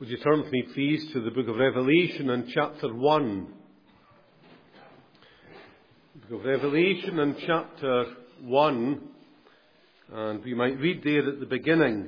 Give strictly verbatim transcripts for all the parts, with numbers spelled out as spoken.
Would you turn with me, please, to the book of Revelation and chapter one. Book of Revelation and chapter one, and we might read there at the beginning.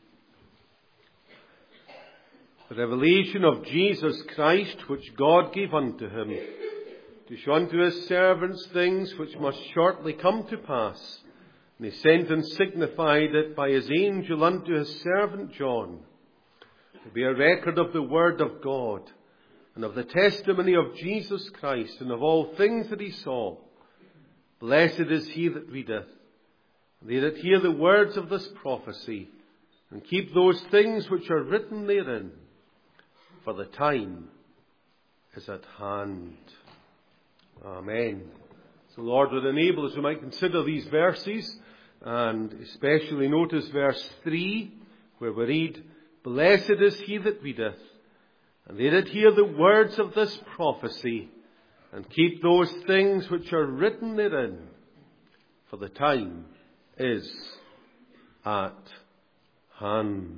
The revelation of Jesus Christ, which God gave unto him, to show unto his servants things which must shortly come to pass. And he sent and signified it by his angel unto his servant John, to be a record of the word of God, and of the testimony of Jesus Christ, and of all things that he saw. Blessed is he that readeth, and they that hear the words of this prophecy, and keep those things which are written therein, for the time is at hand. Amen. So the Lord would enable us, we might consider these verses, and especially notice verse three, where we read, Blessed is he that readeth, and they that hear the words of this prophecy, and keep those things which are written therein, for the time is at hand.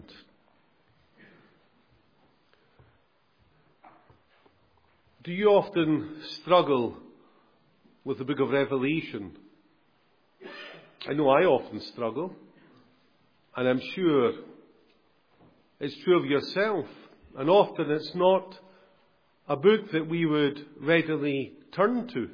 Do you often struggle with the book of Revelation? I know I often struggle, and I'm sure it's true of yourself. And often it's not a book that we would readily turn to.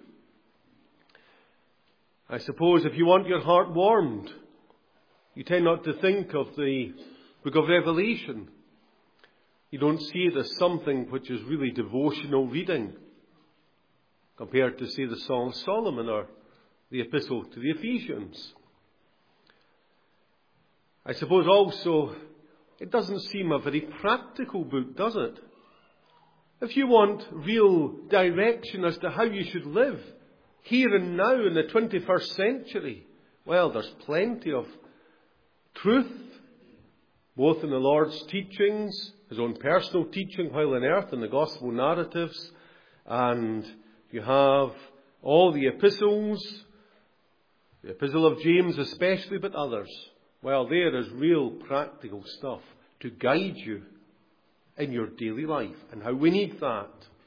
I suppose if you want your heart warmed, you tend not to think of the book of Revelation. You don't see it as something which is really devotional reading compared to, say, the Song of Solomon or the Epistle to the Ephesians. I suppose also it doesn't seem a very practical book, does it? If you want real direction as to how you should live here and now in the twenty-first century, well, there's plenty of truth, both in the Lord's teachings, his own personal teaching while on earth, and the gospel narratives, and you have all the epistles, the Epistle of James especially, but others. Well, there is real practical stuff to guide you in your daily life, and how we need that.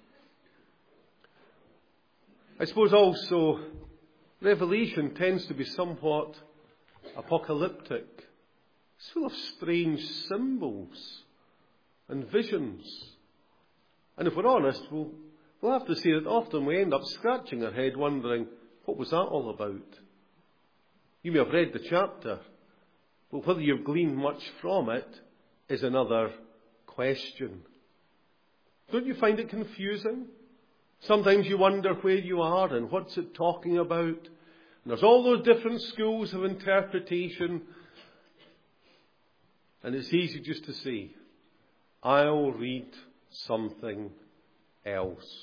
I suppose also Revelation tends to be somewhat apocalyptic. It's full of strange symbols and visions. And if we're honest, we'll, we'll have to say that often we end up scratching our head wondering, what was that all about? You may have read the chapter, but whether you've gleaned much from it is another question. Don't you find it confusing? Sometimes you wonder where you are and what's it talking about. And there's all those different schools of interpretation. And it's easy just to say, I'll read something else.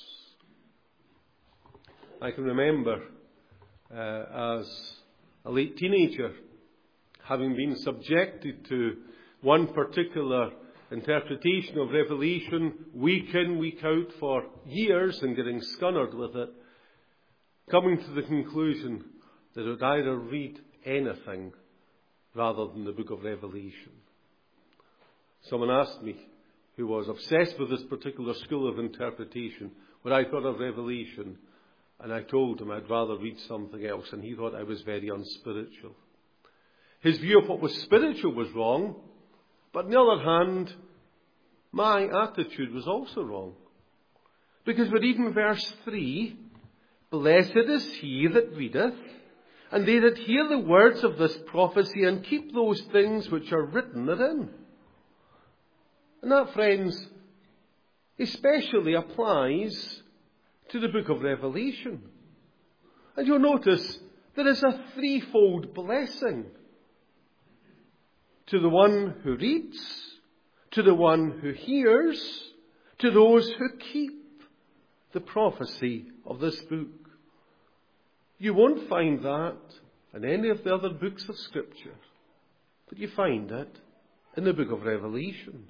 I can remember uh, as a late teenager having been subjected to one particular interpretation of Revelation week in, week out for years and getting scunnered with it, coming to the conclusion that I would either read anything rather than the book of Revelation. Someone asked me, who was obsessed with this particular school of interpretation, what I thought of Revelation, and I told him I'd rather read something else, and he thought I was very unspiritual. His view of what was spiritual was wrong, but on the other hand, my attitude was also wrong. Because we read in verse three, Blessed is he that readeth, and they that hear the words of this prophecy, and keep those things which are written therein. And that, friends, especially applies to the book of Revelation. And you'll notice there is a threefold blessing. To the one who reads, to the one who hears, to those who keep the prophecy of this book. You won't find that in any of the other books of Scripture, but you find it in the book of Revelation.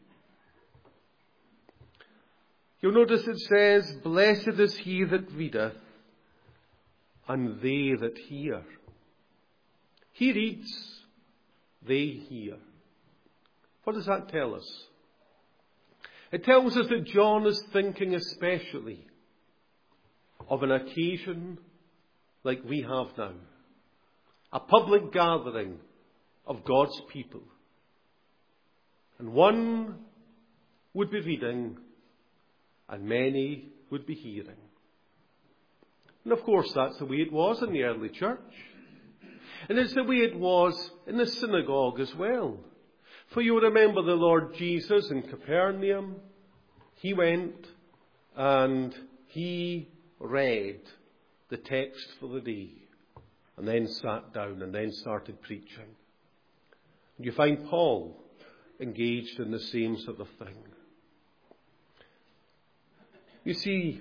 You'll notice it says, Blessed is he that readeth, and they that hear. He reads, they hear. What does that tell us? It tells us that John is thinking especially of an occasion like we have now. A public gathering of God's people. And one would be reading and many would be hearing. And of course that's the way it was in the early church. And it's the way it was in the synagogue as well. For you remember the Lord Jesus in Capernaum. He went and he read the text for the day. And then sat down and then started preaching. You find Paul engaged in the same sort of thing. You see,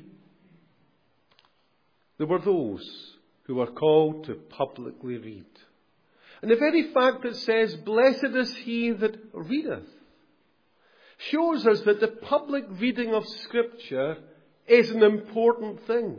there were those who were called to publicly read. And the very fact that says, blessed is he that readeth, shows us that the public reading of Scripture is an important thing.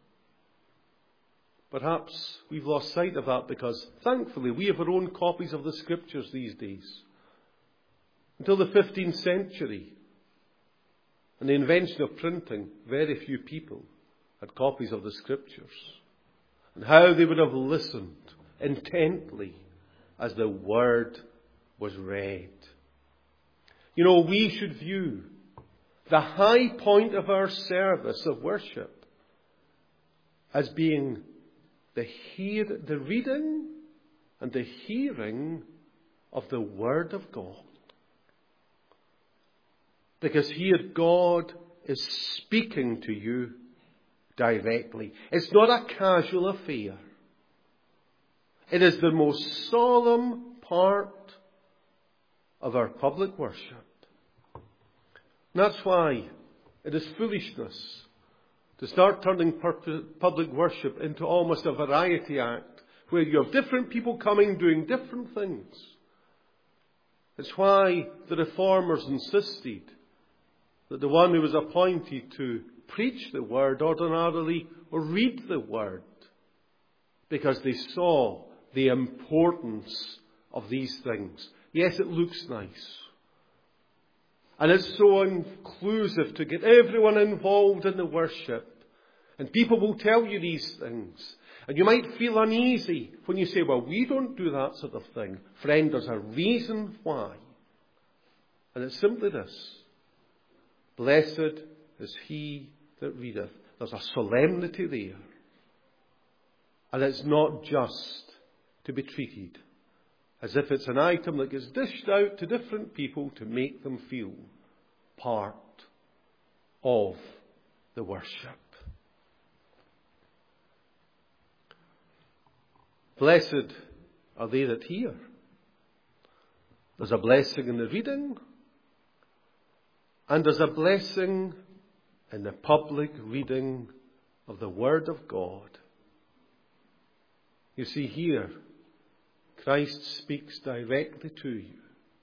Perhaps we've lost sight of that because, thankfully, we have our own copies of the Scriptures these days. Until the fifteenth century and the invention of printing, very few people had copies of the Scriptures. And how they would have listened intently as the Word was read. You know, we should view the high point of our service of worship as being the hear, the reading and the hearing of the Word of God. Because here God is speaking to you directly. It's not a casual affair. It is the most solemn part of our public worship. And that's why it is foolishness to start turning public worship into almost a variety act where you have different people coming doing different things. It's why the Reformers insisted that the one who was appointed to preach the Word ordinarily or read the Word, because they saw the importance of these things. Yes, it looks nice. And it's so inclusive to get everyone involved in the worship. And people will tell you these things. And you might feel uneasy when you say, well, we don't do that sort of thing. Friend, there's a reason why. And it's simply this. Blessed is he that readeth. There's a solemnity there. And it's not just to be treated as if it's an item that gets dished out to different people to make them feel part of the worship. Blessed are they that hear. There's a blessing in the reading, and there's a blessing in the public reading of the Word of God. You see here, Christ speaks directly to you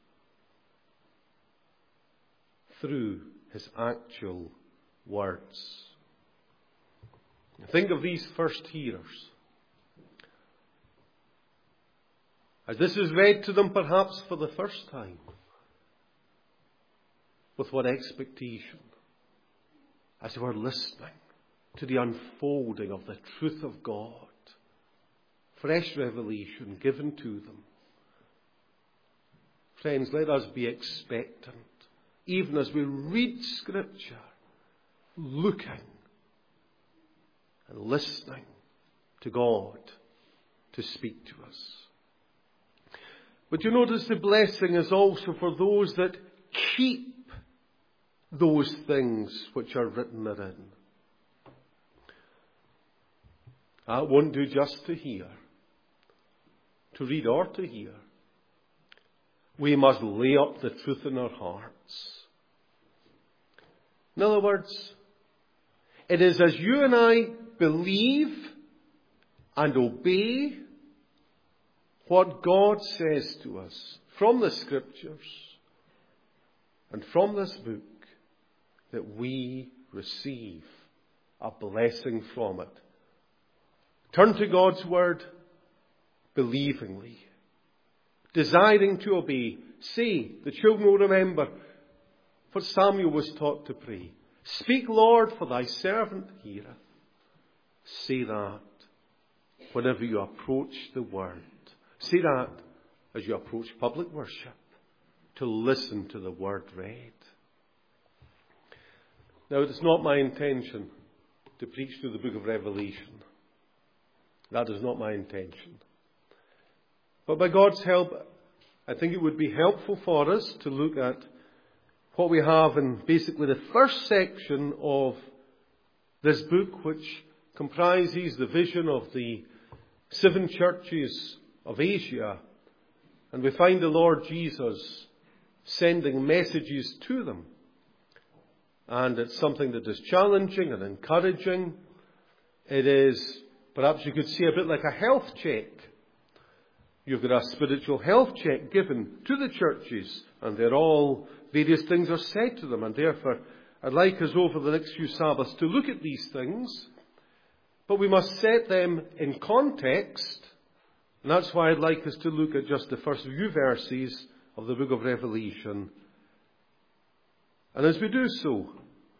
through his actual words. Think of these first hearers. As this is read to them perhaps for the first time, with what expectation? As they were listening to the unfolding of the truth of God. Fresh revelation given to them. Friends, let us be expectant, even as we read Scripture, looking and listening to God to speak to us. But you notice the blessing is also for those that keep those things which are written therein. That won't do just to hear, to read or to hear. We must lay up the truth in our hearts. In other words, it is as you and I believe and obey what God says to us from the Scriptures and from this book that we receive a blessing from it. Turn to God's Word believingly, desiring to obey. Say, the children will remember, For Samuel was taught to pray. Speak, Lord, for thy servant heareth. Say that whenever you approach the word. Say that as you approach public worship, to listen to the word read. Now, it is not my intention to preach through the book of Revelation. That is not my intention. But by God's help, I think it would be helpful for us to look at what we have in basically the first section of this book, which comprises the vision of the seven churches of Asia. And we find the Lord Jesus sending messages to them. And it's something that is challenging and encouraging. It is, perhaps you could say, a bit like a health check. You've got a spiritual health check given to the churches, and they're all, various things are said to them. And therefore, I'd like us over the next few Sabbaths to look at these things, but we must set them in context. And that's why I'd like us to look at just the first few verses of the book of Revelation. And as we do so,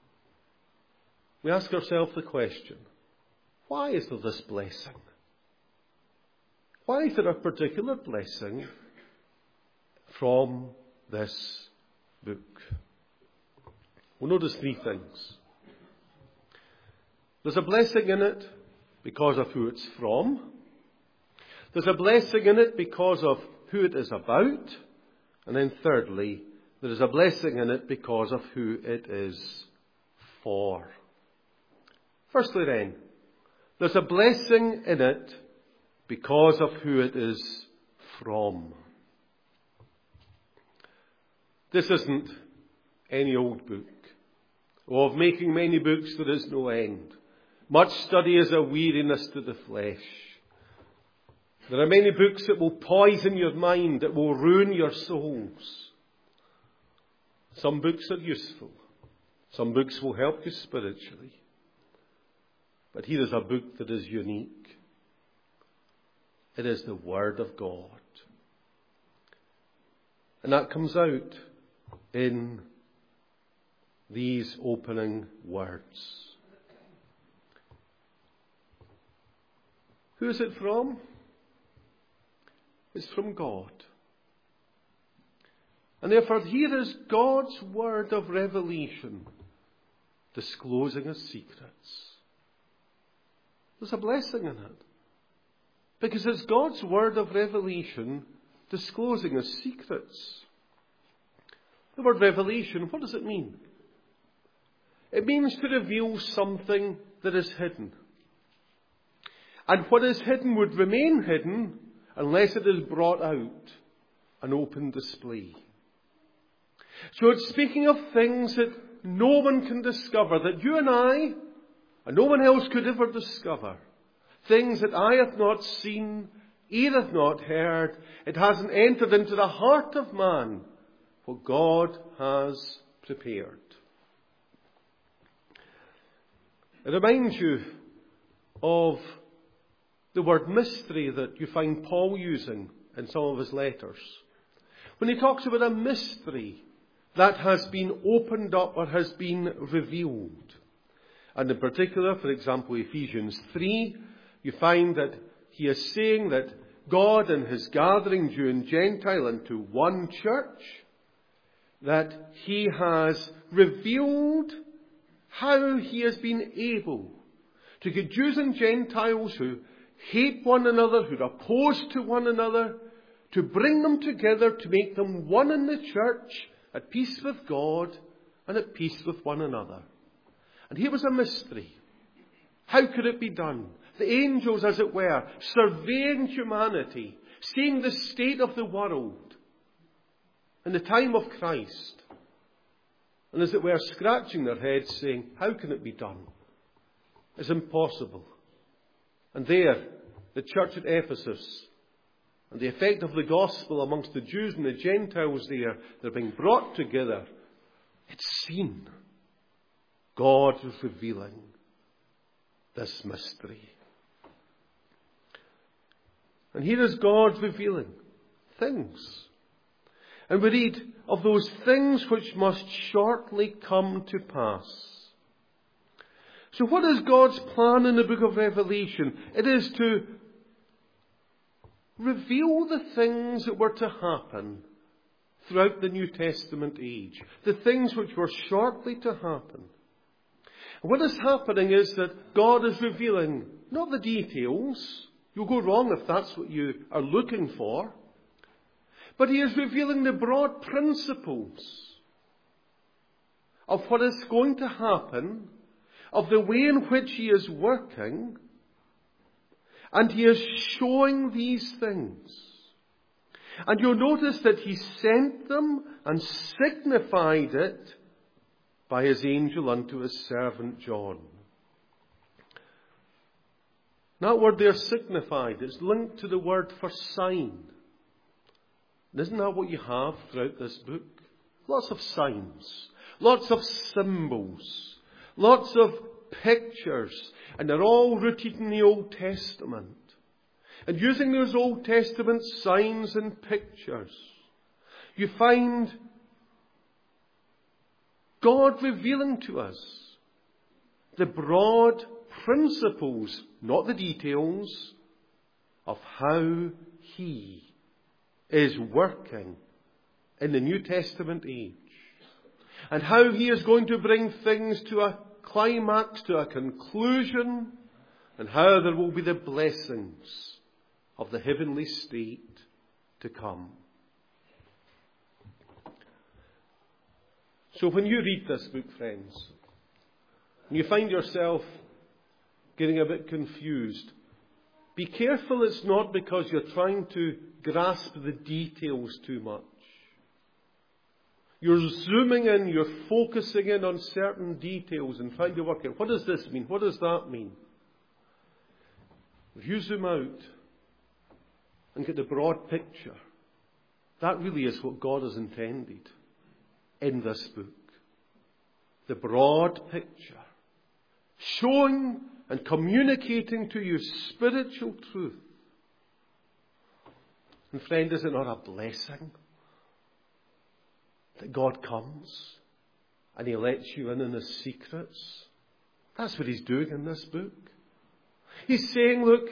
we ask ourselves the question, why is there this blessing? Why is there a particular blessing from this book? We'll notice three things. There's a blessing in it because of who it's from. There's a blessing in it because of who it is about. And then thirdly, there is a blessing in it because of who it is for. Firstly then, there's a blessing in it because of who it is from. This isn't any old book. Of making many books there is no end. Much study is a weariness to the flesh. There are many books that will poison your mind, that will ruin your souls. Some books are useful. Some books will help you spiritually. But here is a book that is unique. It is the Word of God. And that comes out in these opening words. Who is it from? It's from God. And therefore here is God's word of revelation, disclosing His secrets. There's a blessing in it. Because it's God's word of revelation disclosing His secrets. The word revelation, what does it mean? It means to reveal something that is hidden. And what is hidden would remain hidden unless it is brought out, an open display. So it's speaking of things that no one can discover, that you and I, and no one else could ever discover. Things that eye hath not seen, ear hath not heard, it hasn't entered into the heart of man, what God has prepared. It reminds you of the word mystery that you find Paul using in some of his letters. When he talks about a mystery that has been opened up or has been revealed. And in particular, for example, Ephesians three, you find that he is saying that God in His gathering Jew and Gentile into one church, that He has revealed how He has been able to get Jews and Gentiles who hate one another, who are opposed to one another, to bring them together, to make them one in the church, at peace with God and at peace with one another. And here was a mystery. How could it be done? The angels, as it were, surveying humanity, seeing the state of the world in the time of Christ, and as it were, scratching their heads, saying, how can it be done? It's impossible. And there, the church at Ephesus, and the effect of the gospel amongst the Jews and the Gentiles there, they're being brought together. It's seen. God is revealing this mystery. And here is God revealing things. And we read of those things which must shortly come to pass. So what is God's plan in the book of Revelation? It is to reveal the things that were to happen throughout the New Testament age. The things which were shortly to happen. And what is happening is that God is revealing not the details. You'll go wrong if that's what you are looking for. But He is revealing the broad principles of what is going to happen, of the way in which He is working, and He is showing these things. And you'll notice that He sent them and signified it by His angel unto His servant John. That word there, signified, is linked to the word for sign. And isn't that what you have throughout this book? Lots of signs, lots of symbols, lots of pictures, and they're all rooted in the Old Testament. And using those Old Testament signs and pictures, you find God revealing to us the broad principles, not the details, of how He is working in the New Testament age. And how He is going to bring things to a climax, to a conclusion, and how there will be the blessings of the heavenly state to come. So when you read this book, friends, and you find yourself getting a bit confused, be careful it's not because you're trying to grasp the details too much. You're zooming in, you're focusing in on certain details and trying to work out, what does this mean? What does that mean? If you zoom out and get the broad picture, that really is what God has intended in this book. The broad picture. Showing and communicating to you spiritual truth. And friend, is it not a blessing that God comes and He lets you in on His secrets? That's what He's doing in this book. He's saying, look,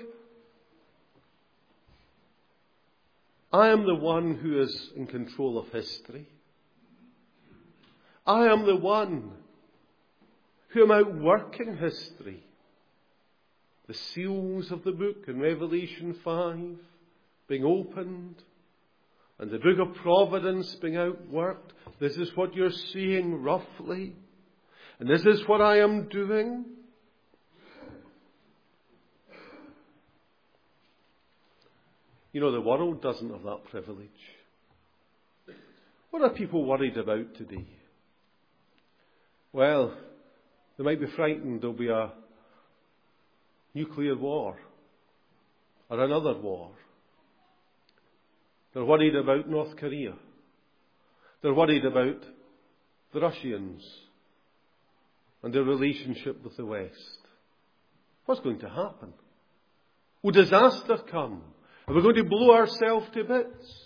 I am the one who is in control of history. I am the one who am outworking history. The seals of the book in Revelation five being opened, and the book of providence being outworked. This is what you're seeing roughly. And this is what I am doing. You know, the world doesn't have that privilege. What are people worried about today? Well, they might be frightened there'll be a nuclear war or another war. They're worried about North Korea. They're worried about the Russians and their relationship with the West. What's going to happen? Will disaster come? Are we going to blow ourselves to bits?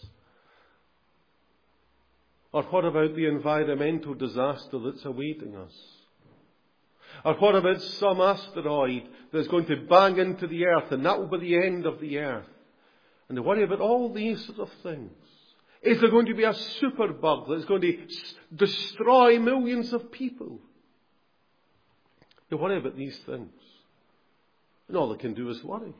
Or what about the environmental disaster that's awaiting us? Or what about some asteroid that's going to bang into the earth and that will be the end of the earth? And they worry about all these sort of things. Is there going to be a superbug that's going to destroy millions of people? They worry about these things. And all they can do is worry.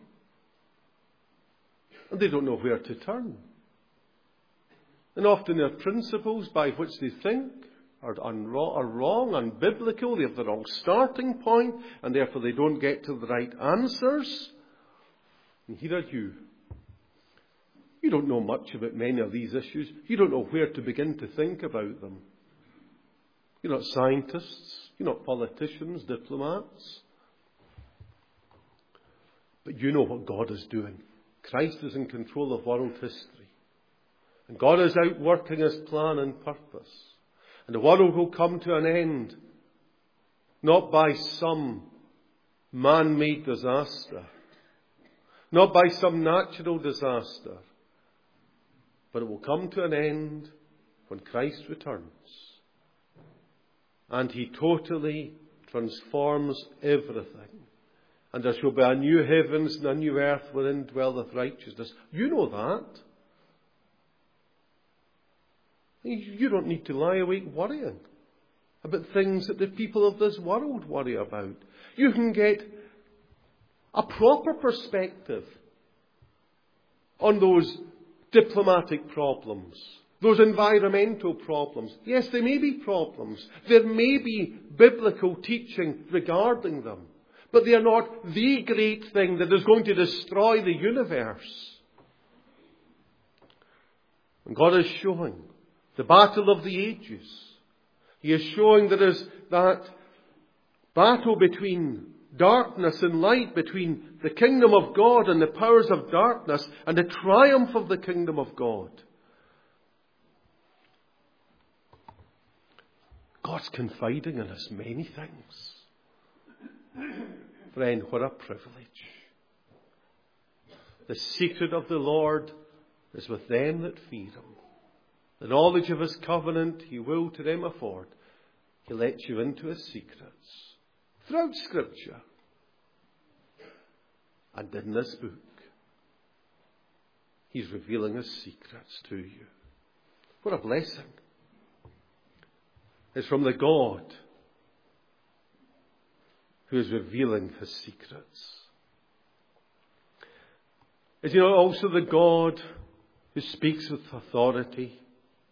And they don't know where to turn. And often their principles by which they think are, unwrong, are wrong, unbiblical. They have the wrong starting point, and therefore they don't get to the right answers. And here are you. You don't know much about many of these issues. You don't know where to begin to think about them. You're not scientists. You're not politicians, diplomats. But you know what God is doing. Christ is in control of world history. And God is outworking His plan and purpose. And the world will come to an end, not by some man-made disaster, not by some natural disaster, but it will come to an end when Christ returns. And he totally transforms everything. And there shall be a new heavens and a new earth wherein dwelleth righteousness. You know that. You don't need to lie awake worrying about things that the people of this world worry about. You can get a proper perspective on those diplomatic problems, those environmental problems. Yes, there may be problems. There may be biblical teaching regarding them. But they are not the great thing that is going to destroy the universe. And God is showing the battle of the ages. He is showing that is that battle between darkness and light, between the kingdom of God and the powers of darkness, and the triumph of the kingdom of God. God's confiding in us many things. Friend, what a privilege. The secret of the Lord is with them that fear him. The knowledge of his covenant he will to them afford. He lets you into his secrets throughout Scripture. And in this book, he's revealing his secrets to you. What a blessing. It's from the God who is revealing his secrets. Is he not also the God who speaks with authority?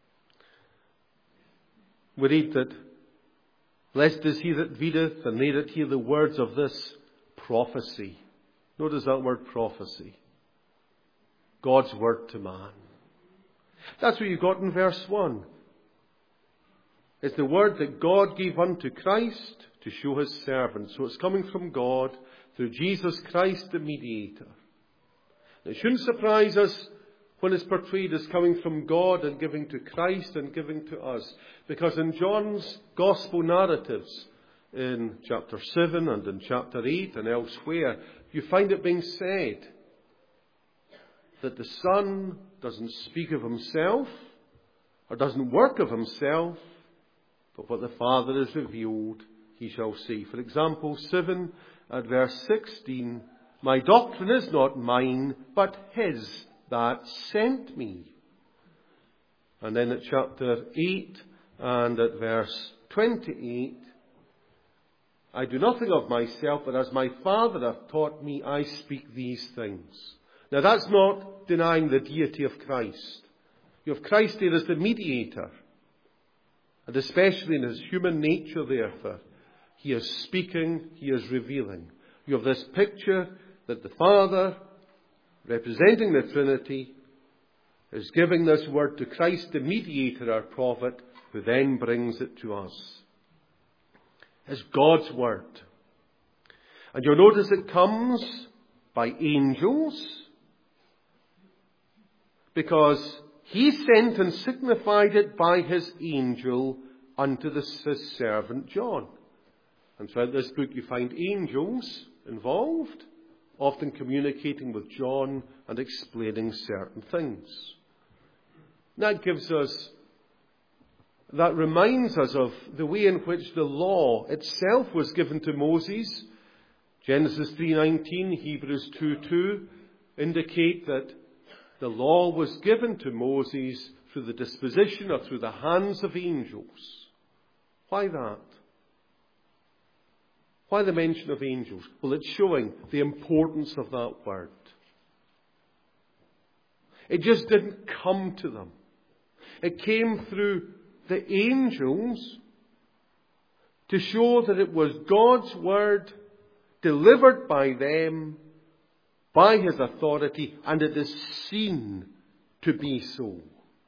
We read that, blessed is he that readeth, and they that hear the words of this prophecy. Notice that word prophecy. God's word to man. That's what you got in verse one. It's the word that God gave unto Christ to show his servant. So it's coming from God through Jesus Christ the mediator. It shouldn't surprise us when it's portrayed as coming from God and giving to Christ and giving to us. Because in John's gospel narratives, in chapter seven and in chapter eight and elsewhere, you find it being said that the Son doesn't speak of himself or doesn't work of himself, but what the Father has revealed, he shall see. For example, seven at verse sixteen, my doctrine is not mine, but his that sent me. And then at chapter eight and at verse twenty-eight, I do nothing of myself, but as my Father hath taught me, I speak these things. Now that's not denying the deity of Christ. You have Christ there as the mediator. And especially in his human nature, therefore, he is speaking, he is revealing. You have this picture that the Father, representing the Trinity, is giving this word to Christ, the mediator, our prophet, who then brings it to us. It's God's word. And you'll notice it comes by angels, because he sent and signified it by his angel unto the, his servant John. And throughout this book you find angels involved, often communicating with John and explaining certain things. That gives us, that reminds us of the way in which the law itself was given to Moses. Genesis three nineteen, Hebrews two two indicate that the law was given to Moses through the disposition or through the hands of angels. Why that? Why the mention of angels? Well, it's showing the importance of that word. It just didn't come to them. It came through the angels to show that it was God's word delivered by them, by his authority, and it is seen to be so.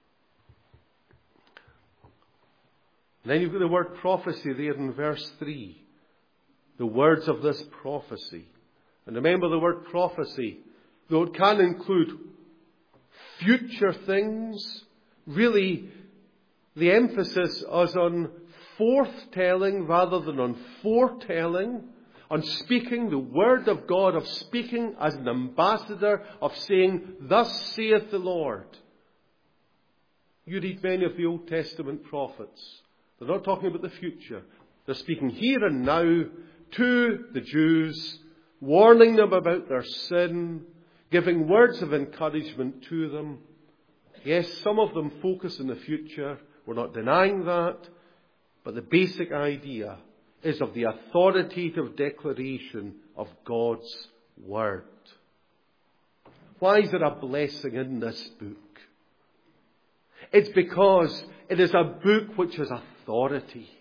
And then you've got the word prophecy there in verse three. The words of this prophecy. And remember, the word prophecy, though it can include future things, really the emphasis is on forthtelling rather than on foretelling, on speaking the word of God, of speaking as an ambassador, of saying, thus saith the Lord. You read many of the Old Testament prophets. They're not talking about the future. They're speaking here and now to the Jews, warning them about their sin, giving words of encouragement to them. Yes, some of them focus on the future. We're not denying that. But the basic idea is of the authoritative declaration of God's Word. Why is there a blessing in this book? It's because it is a book which has authority.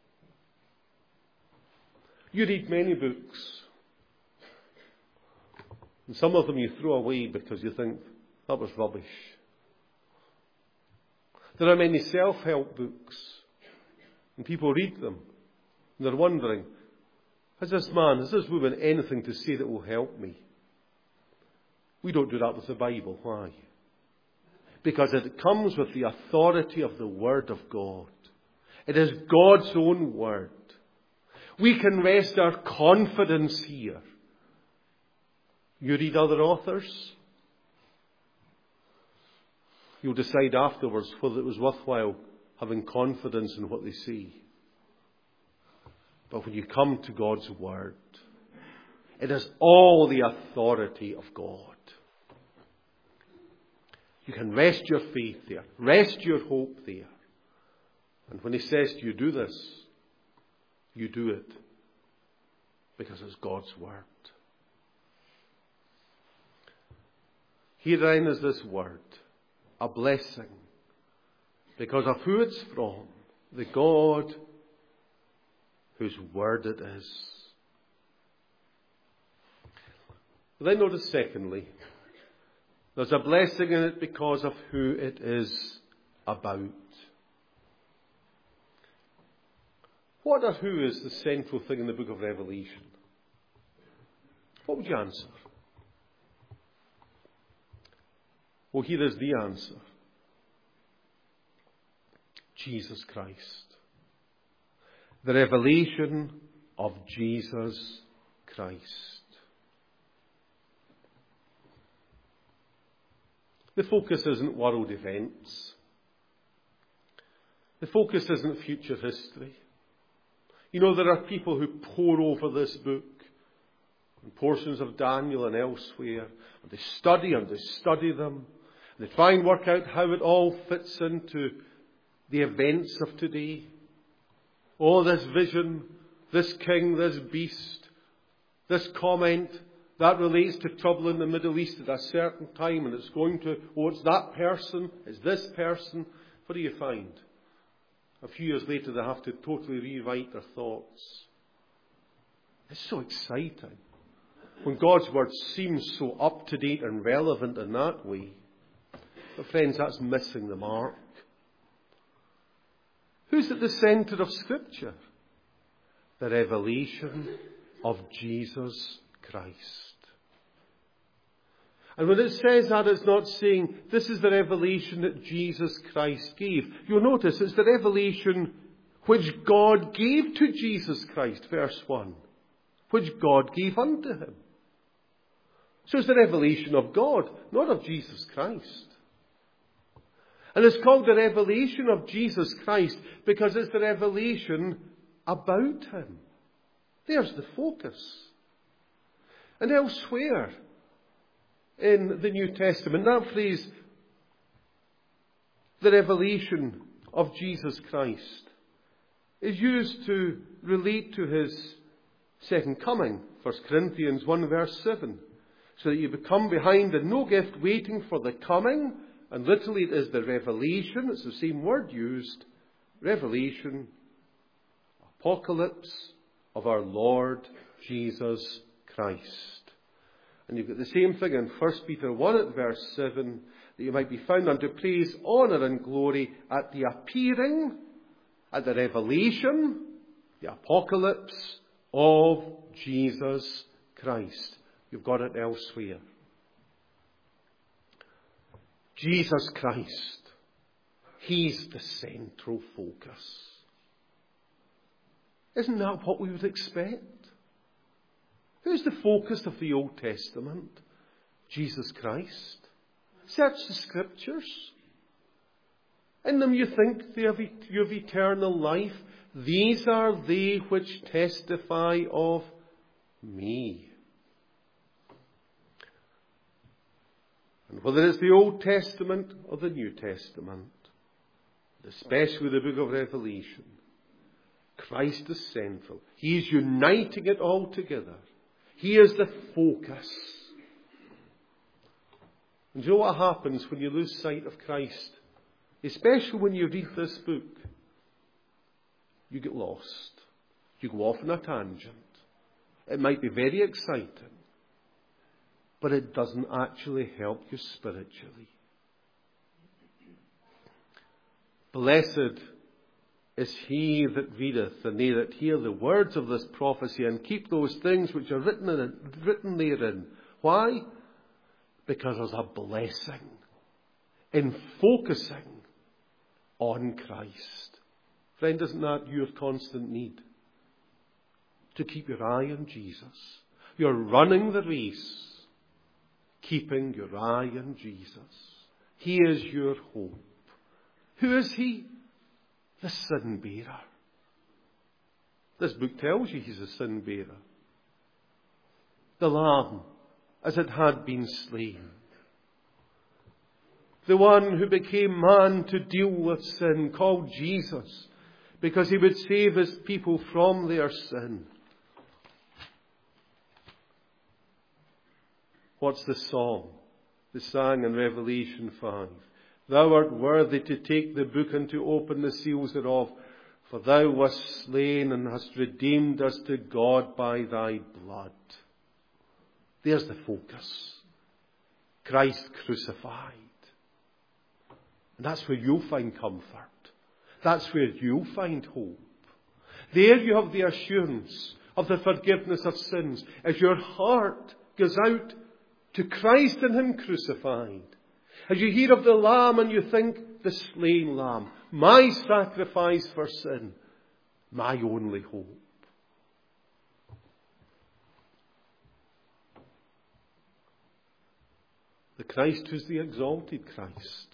You read many books, and some of them you throw away because you think, that was rubbish. There are many self-help books, and people read them, and they're wondering, has this man, has this woman anything to say that will help me? We don't do that with the Bible. Why? Because it comes with the authority of the Word of God. It is God's own Word. We can rest our confidence here. You read other authors, you'll decide afterwards whether it was worthwhile having confidence in what they say. But when you come to God's Word, it is all the authority of God. You can rest your faith there, rest your hope there. And when He says to you, do this, you do it because it's God's Word. Here then is this Word, a blessing, because of who it's from, the God whose Word it is. Then notice secondly, there's a blessing in it because of who it is about. What or who is the central thing in the book of Revelation? What would you answer? Well, here is the answer. Jesus Christ. The revelation of Jesus Christ. The focus isn't world events. The focus isn't future history. You know, there are people who pore over this book and portions of Daniel and elsewhere, and they study and they study them. And they try and work out how it all fits into the events of today. Oh, this vision, this king, this beast, this comment, that relates to trouble in the Middle East at a certain time, and it's going to, oh, it's that person, it's this person. What do you find? A few years later, they have to totally rewrite their thoughts. It's so exciting when God's Word seems so up to date and relevant in that way. But friends, that's missing the mark. Who's at the centre of Scripture? The revelation of Jesus Christ. And when it says that, it's not saying this is the revelation that Jesus Christ gave. You'll notice it's the revelation which God gave to Jesus Christ, verse one. Which God gave unto Him. So it's the revelation of God, not of Jesus Christ. And it's called the revelation of Jesus Christ because it's the revelation about Him. There's the focus. And elsewhere in the New Testament, that phrase, the revelation of Jesus Christ, is used to relate to His second coming. First Corinthians one verse seven. So that you become behind in no gift, waiting for the coming. And literally it is the revelation, it's the same word used, revelation, apocalypse of our Lord Jesus Christ. And you've got the same thing in First Peter one at verse seven, that you might be found unto praise, honour and glory at the appearing, at the revelation, the apocalypse of Jesus Christ. You've got it elsewhere. Jesus Christ. He's the central focus. Isn't that what we would expect? Who's the focus of the Old Testament? Jesus Christ. Search the Scriptures. In them you think you have, you have eternal life. These are they which testify of me. And whether it's the Old Testament or the New Testament, especially the book of Revelation, Christ is central. He is uniting it all together. He is the focus. And you know what happens when you lose sight of Christ? Especially when you read this book. You get lost. You go off on a tangent. It might be very exciting, but it doesn't actually help you spiritually. Blessed is he that readeth, and they that hear the words of this prophecy, and keep those things which are written in it, written therein. Why? Because there's a blessing in focusing on Christ. Friend, isn't that your constant need? To keep your eye on Jesus. You're running the race, keeping your eye on Jesus. He is your hope. Who is he? The sin bearer. This book tells you he's a sin bearer. The Lamb, as it had been slain. The one who became man to deal with sin, called Jesus, because he would save his people from their sin. What's the song they sang in Revelation five? Thou art worthy to take the book and to open the seals thereof, for thou wast slain and hast redeemed us to God by thy blood. There's the focus. Christ crucified. And that's where you'll find comfort. That's where you'll find hope. There you have the assurance of the forgiveness of sins as your heart goes out to Christ and him crucified. As you hear of the Lamb and you think, the slain Lamb, my sacrifice for sin, my only hope. The Christ who's the exalted Christ.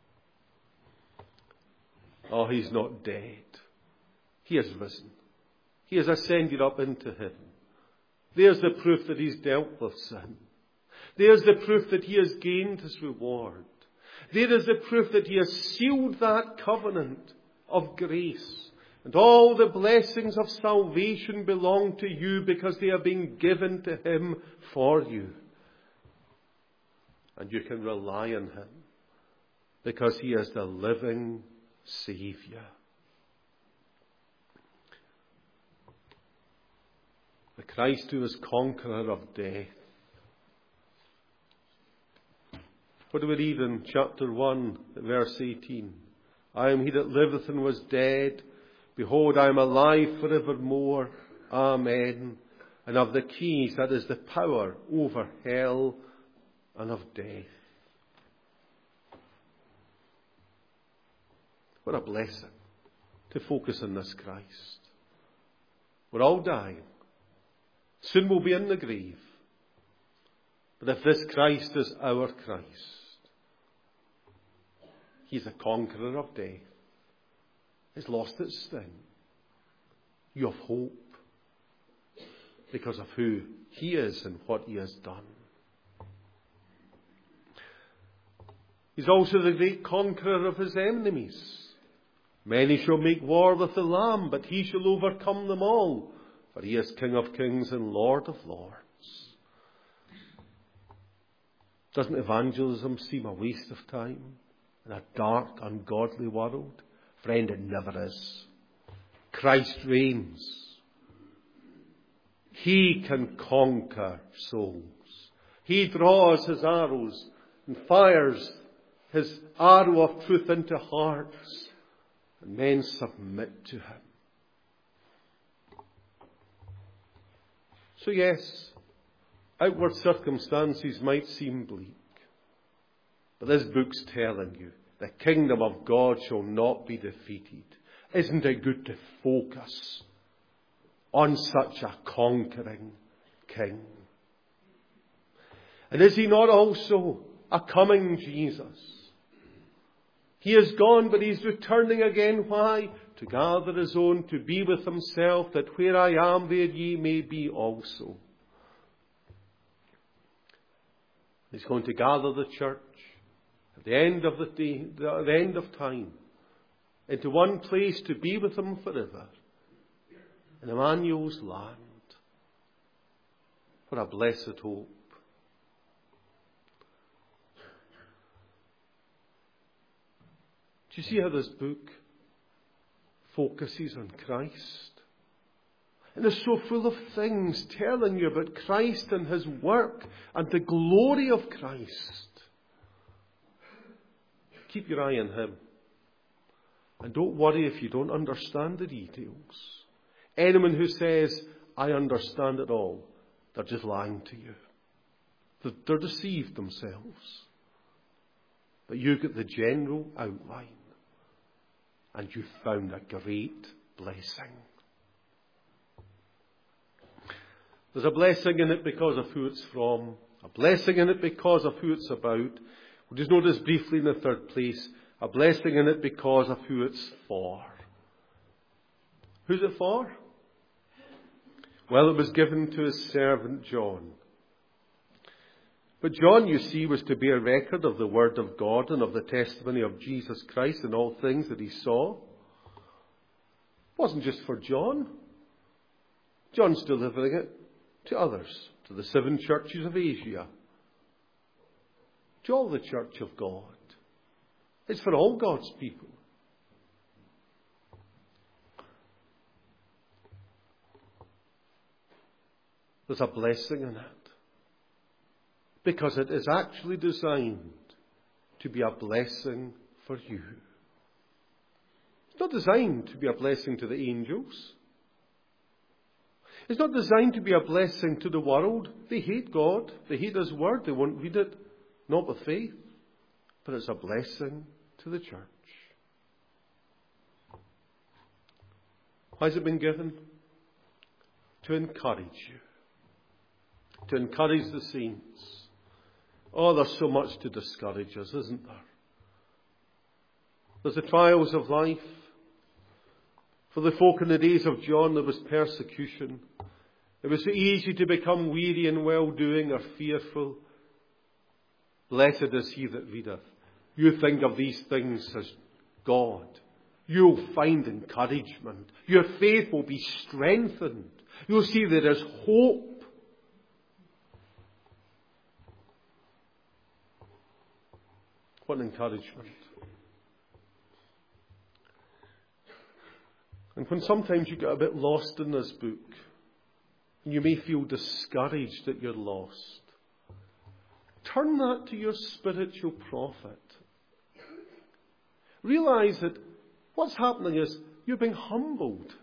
Oh, he's not dead. He has risen. He has ascended up into heaven. There's the proof that he's dealt with sin. There's the proof that he has gained his reward. There is the proof that he has sealed that covenant of grace. And all the blessings of salvation belong to you because they are being given to him for you. And you can rely on him because he is the living Saviour. The Christ who is conqueror of death. What do we read in chapter one, verse eighteen? I am he that liveth and was dead. Behold, I am alive forevermore. Amen. And of the keys, that is the power over hell and of death. What a blessing to focus on this Christ. We're all dying. Soon we'll be in the grave. But if this Christ is our Christ, he's the conqueror of death. He's lost its sting. You have hope because of who he is and what he has done. He's also the great conqueror of his enemies. Many shall make war with the Lamb, but he shall overcome them all, for he is King of kings and Lord of lords. Doesn't evangelism seem a waste of time in a dark, ungodly world? Friend, it never is. Christ reigns. He can conquer souls. He draws his arrows and fires his arrow of truth into hearts, and men submit to him. So yes, outward circumstances might seem bleak, but this book's telling you the kingdom of God shall not be defeated. Isn't it good to focus on such a conquering King? And is he not also a coming Jesus? He is gone, but he's returning again. Why? To gather his own, to be with himself, that where I am, there ye may be also. He's going to gather the church at the end of the day, at the end of time, into one place to be with him forever, in Emmanuel's land. What a blessed hope. Do you see how this book focuses on Christ? And it's so full of things telling you about Christ and his work and the glory of Christ. Keep your eye on him. And don't worry if you don't understand the details. Anyone who says, I understand it all, they're just lying to you. They're deceived themselves. But you get the general outline. And you found a great blessing. There's a blessing in it because of who it's from. A blessing in it because of who it's about. We'll just notice briefly in the third place. A blessing in it because of who it's for. Who's it for? Well, it was given to his servant John. But John, you see, was to bear record of the Word of God and of the testimony of Jesus Christ and all things that he saw. It wasn't just for John. John's delivering it to others, to the seven churches of Asia, to all the church of God. It's for all God's people. There's a blessing in it. Because it is actually designed to be a blessing for you. It's not designed to be a blessing to the angels. It's not designed to be a blessing to the world. They hate God. They hate his word. They won't read it. Not with faith. But it's a blessing to the church. Why has it been given? To encourage you. To encourage the saints. Oh, there's so much to discourage us, isn't there? There's the trials of life. For the folk in the days of John, there was persecution. It was so easy to become weary in well-doing or fearful. Blessed is he that readeth. You think of these things as God. You'll find encouragement. Your faith will be strengthened. You'll see there is hope. What an encouragement. And when sometimes you get a bit lost in this book, and you may feel discouraged that you're lost, turn that to your spiritual prophet. Realize that what's happening is you're being humbled.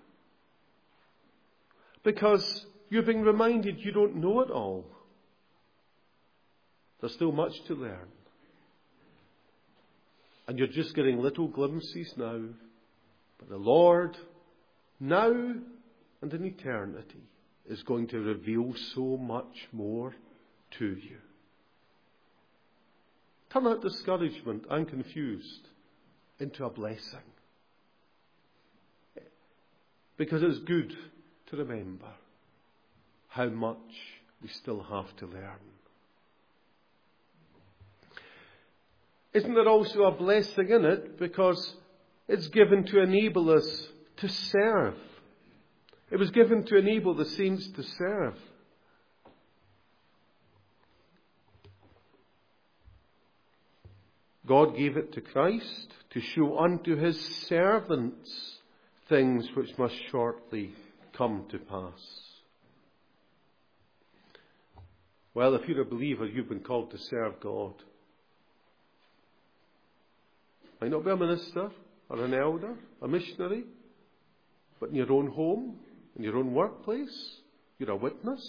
Because you're being reminded you don't know it all. There's still much to learn. And you're just getting little glimpses now. But the Lord, now and in eternity, is going to reveal so much more to you. Turn that discouragement and confused into a blessing. Because it's good to remember how much we still have to learn. Isn't there also a blessing in it because it's given to enable us to serve? It was given to enable the saints to serve. God gave it to Christ to show unto his servants things which must shortly come to pass. Well, if you're a believer, you've been called to serve God. Might not be a minister or an elder, a missionary, but in your own home, in your own workplace, you're a witness.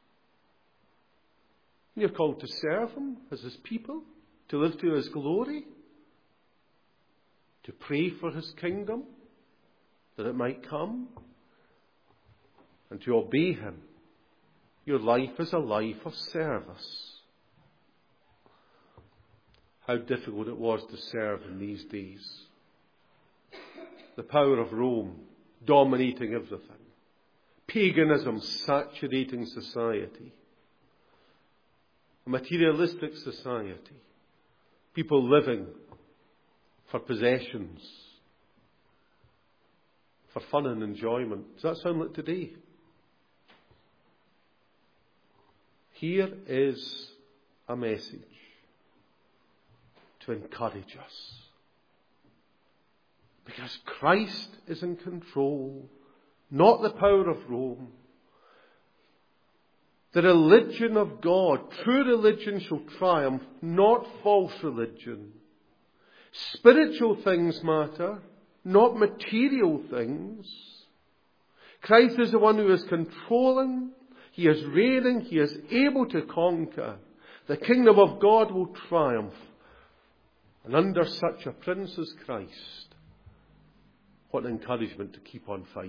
You're called to serve him as his people, to live to his glory, to pray for his kingdom, that it might come, and to obey him. Your life is a life of service. how difficult it was to serve in these days. The power of Rome dominating everything. Paganism saturating society. A materialistic society. People living for possessions, for fun and enjoyment. Does that sound like today? Here is a message to encourage us. Because Christ is in control, not the power of Rome. The religion of God, true religion, shall triumph, not false religion. Spiritual things matter, not material things. Christ is the one who is controlling. He is reigning. He is able to conquer. The kingdom of God will triumph. And under such a prince as Christ, what an encouragement to keep on fighting.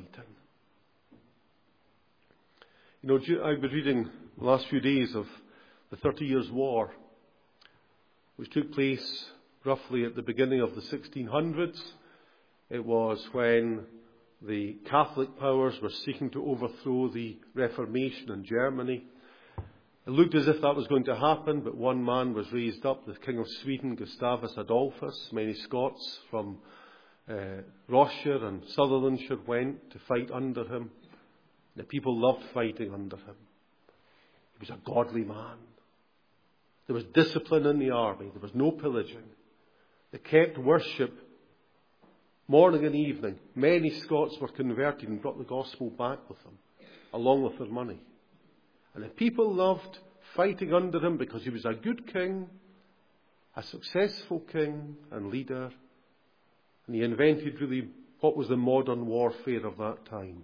You know, I've been reading the last few days of the Thirty Years' War, which took place roughly at the beginning of the sixteen hundreds. It was when the Catholic powers were seeking to overthrow the Reformation in Germany. It looked as if that was going to happen, but one man was raised up, the King of Sweden, Gustavus Adolphus. Many Scots from uh, Rossshire and Sutherlandshire went to fight under him. The people loved fighting under him. He was a godly man. There was discipline in the army. There was no pillaging. They kept worship morning and evening. Many Scots were converted and brought the gospel back with them, along with their money. And the people loved fighting under him because he was a good king, a successful king and leader. And he invented really what was the modern warfare of that time.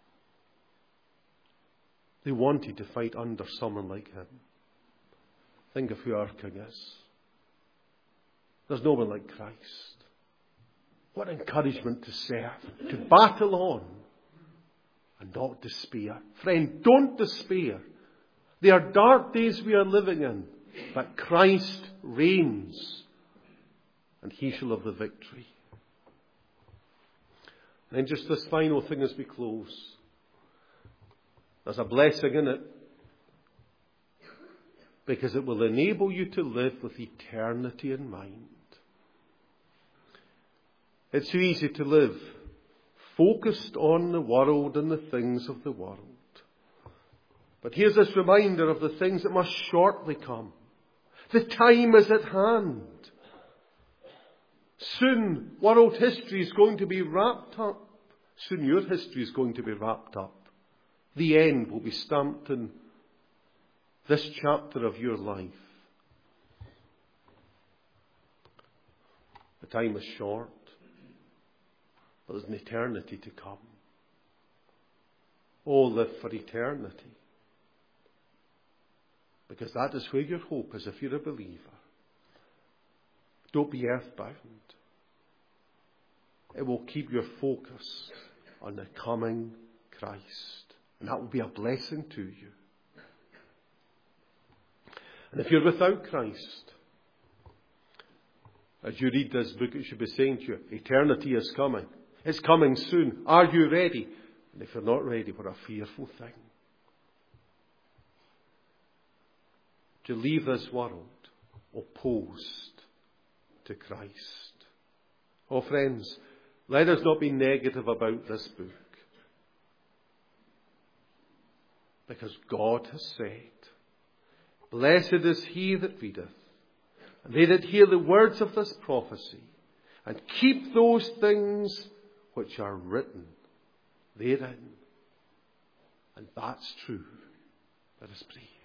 They wanted to fight under someone like him. Think of who our king is. There's no one like Christ. What encouragement to serve, to battle on and not despair. Friend, don't despair. There are dark days we are living in, but Christ reigns and he shall have the victory. And then just this final thing as we close. There's a blessing in it because it will enable you to live with eternity in mind. It's so easy to live focused on the world and the things of the world. But here's this reminder of the things that must shortly come. The time is at hand. Soon world history is going to be wrapped up. Soon your history is going to be wrapped up. The end will be stamped in this chapter of your life. The time is short, but there's an eternity to come. Oh, live for eternity. Because that is where your hope is if you're a believer. Don't be earthbound. It will keep your focus on the coming Christ. And that will be a blessing to you. And if you're without Christ, as you read this book, it should be saying to you, eternity is coming. It's coming soon. Are you ready? And if you're not ready, what a fearful thing. To leave this world opposed to Christ. Oh friends, let us not be negative about this book. Because God has said, blessed is he that readeth, and they that hear the words of this prophecy, and keep those things which are written therein. And that's true. Let us pray.